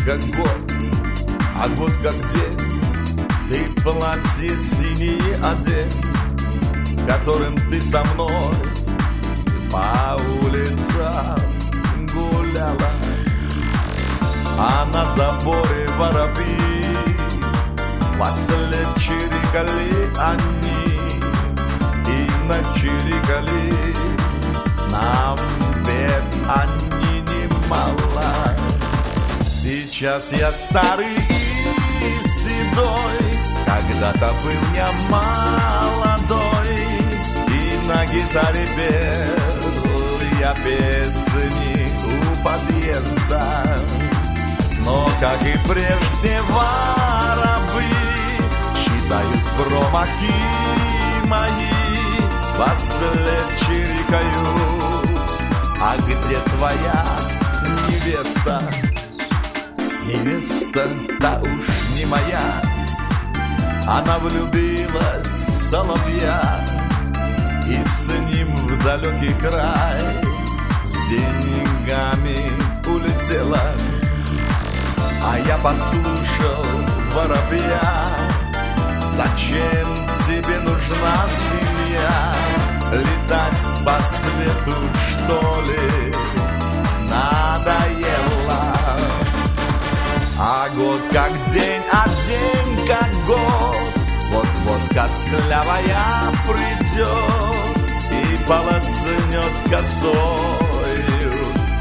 как год, а год как день. Ты платье синее одень, которым ты со мной по улицам гуляла. А на заборе воробьи вслед чирикали они, и начирикали нам бед они немало. Сейчас я старый и седой, когда-то был я молодой, и на гитаре пел я песни у подъезда. Но, как и прежде, воробы читают промахи мои, вслед чирикают. А где твоя невеста? Невеста, да уж не моя. Она влюбилась в соловья и с ним в далекий край с деньгами улетела. А я послушал воробья: зачем тебе нужна семья? Летать по свету, что ли, надоело? А год как день, а день как год, вот-вот костлявая придет и полоснет косою.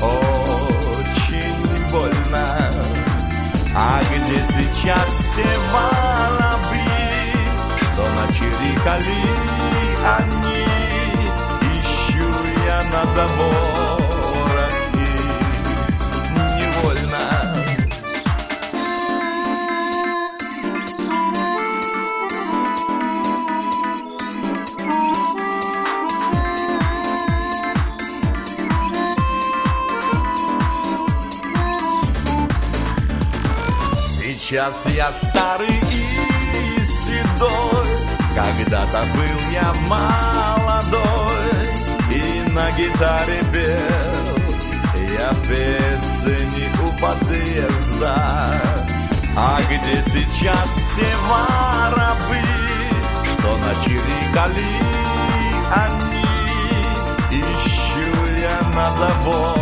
Очень больно. А где сейчас те воробьи, что начирикали они? Ищу я на заборах их невольно. Сейчас я старый и седой, когда-то был я молодой, и на гитаре пел я песни у подъезда. А где сейчас те воробы, что начирикали они? Ищу я на забор